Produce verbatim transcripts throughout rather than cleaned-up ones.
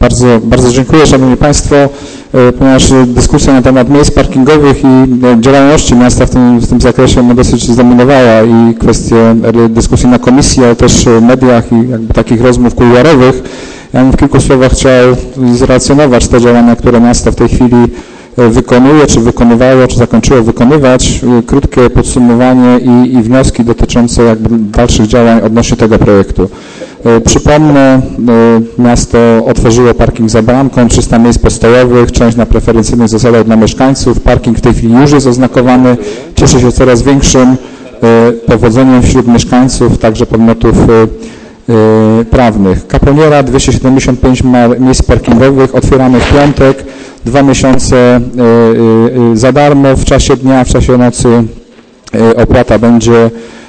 Bardzo, bardzo dziękuję, Szanowni Państwo, ponieważ dyskusja na temat miejsc parkingowych i działalności miasta w tym, w tym zakresie no, dosyć zdominowała i kwestie dyskusji na komisji, ale też w mediach i jakby takich rozmów kuluarowych. Ja bym w kilku słowach chciał zrelacjonować te działania, które miasto w tej chwili wykonuje, czy wykonywało, czy zakończyło wykonywać. Krótkie podsumowanie i, i wnioski dotyczące jakby dalszych działań odnośnie tego projektu. Przypomnę, miasto otworzyło parking za bramką, trzysta miejsc postojowych, część na preferencyjnych zasadach dla mieszkańców. Parking w tej chwili już jest oznakowany, cieszy się coraz większym powodzeniem wśród mieszkańców, także podmiotów prawnych. Kaponiera, dwieście siedemdziesiąt pięć miejsc parkingowych, otwieramy w piątek, dwa miesiące za darmo, w czasie dnia, w czasie nocy opłata będzie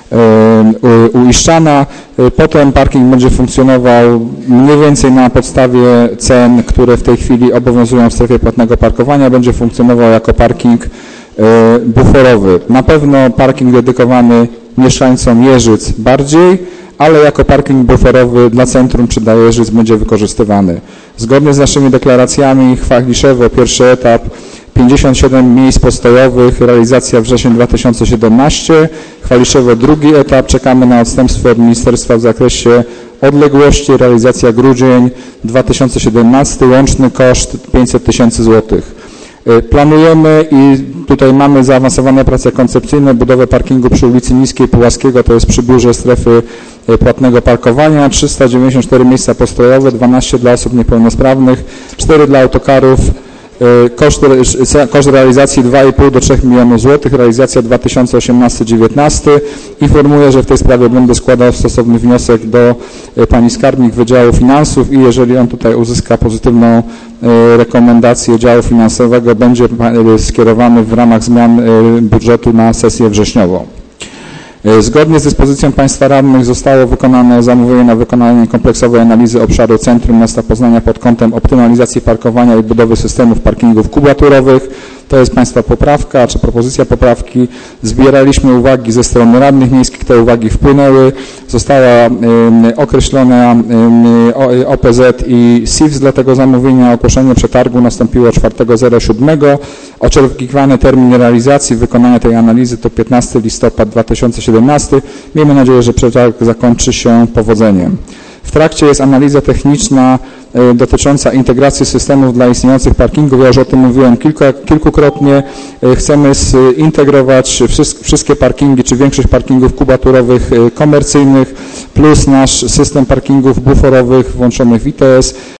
uiszczana. Potem parking będzie funkcjonował mniej więcej na podstawie cen, które w tej chwili obowiązują w strefie płatnego parkowania, będzie funkcjonował jako parking buforowy. Na pewno parking dedykowany mieszkańcom Jeżyc bardziej, ale jako parking buforowy dla centrum czy dla Jeżyc będzie wykorzystywany. Zgodnie z naszymi deklaracjami Chwaliszewo, pierwszy etap, pięćdziesiąt siedem miejsc postojowych, realizacja wrzesień dwa tysiące siedemnasty, Chwaliszewo drugi etap, czekamy na odstępstwo od ministerstwa w zakresie odległości, realizacja grudzień dwa tysiące siedemnasty, łączny koszt pięćset tysięcy złotych. Planujemy i tutaj mamy zaawansowane prace koncepcyjne, budowę parkingu przy ulicy Niskiej Pułaskiego, to jest przy biurze strefy płatnego parkowania, trzysta dziewięćdziesiąt cztery miejsca postojowe, dwanaście dla osób niepełnosprawnych, cztery dla autokarów, koszt, koszt realizacji dwa i pół do trzech milionów złotych, realizacja dwa tysiące osiemnasty dziewiętnasty. Informuję, że w tej sprawie będę składał stosowny wniosek do pani skarbnik Wydziału Finansów i jeżeli on tutaj uzyska pozytywną rekomendację działu finansowego, będzie skierowany w ramach zmian budżetu na sesję wrześniową. Zgodnie z dyspozycją Państwa Radnych zostało wykonane zamówienie na wykonanie kompleksowej analizy obszaru centrum miasta Poznania pod kątem optymalizacji parkowania i budowy systemów parkingów kubaturowych. To jest Państwa poprawka, czy propozycja poprawki. Zbieraliśmy uwagi ze strony radnych miejskich, te uwagi wpłynęły. Została y, określona y, O P Z i S I F S dla tego zamówienia. Ogłoszenie przetargu nastąpiło czwartego siódmego. Oczekiwany termin realizacji wykonania tej analizy to piętnastego listopada dwa tysiące siedemnasty. Miejmy nadzieję, że przetarg zakończy się powodzeniem. W trakcie jest analiza techniczna y, dotycząca integracji systemów dla istniejących parkingów. Ja już o tym mówiłem kilku, kilkukrotnie. Y, chcemy zintegrować wszystkie parkingi, czy większość parkingów kubaturowych y, komercyjnych, plus nasz system parkingów buforowych włączonych w I T S.